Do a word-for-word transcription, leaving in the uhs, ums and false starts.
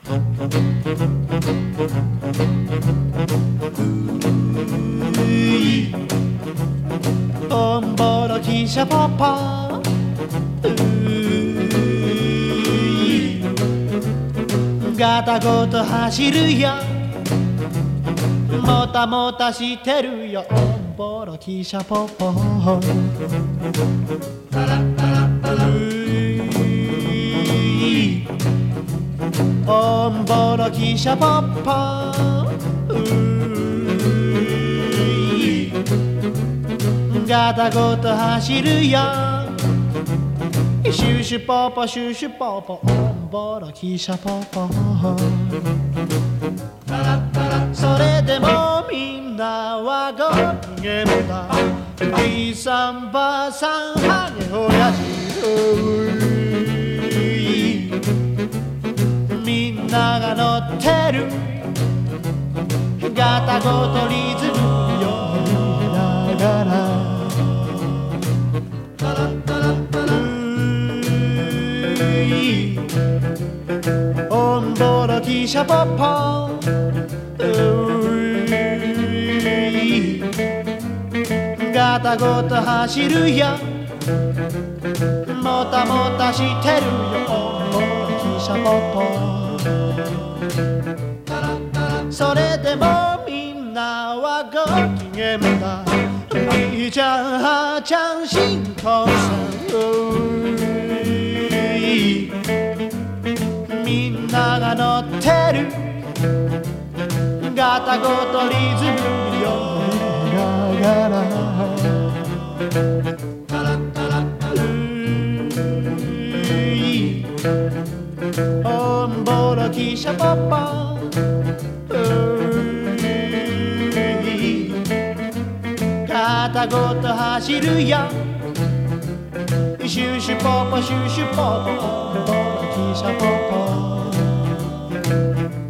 おんぼろ汽車ポッポガタゴト走るよもたもたしてるよおんぼろ汽車ポッポおんぼろ汽車ポッポガタゴト走るよシュシュポポシュシュポポおんぼろ汽車ポッポそれでもみんなはご機嫌だじいさんばあさんハゲおやじみんなが乗ってるガタゴトリズムよ見ながらおんぼろ汽車ポッポガタゴト走るよもたもたしてるよおんぼろ汽車ポッポそれでもみんなはご機嫌だじいちゃんはちゃん新婚さんみんなが乗ってるガタゴトリズムよ見ながらおんぼろ汽車ポッポガタゴト走るよシュシュポポシュシュポポおんぼろ汽車ポッポ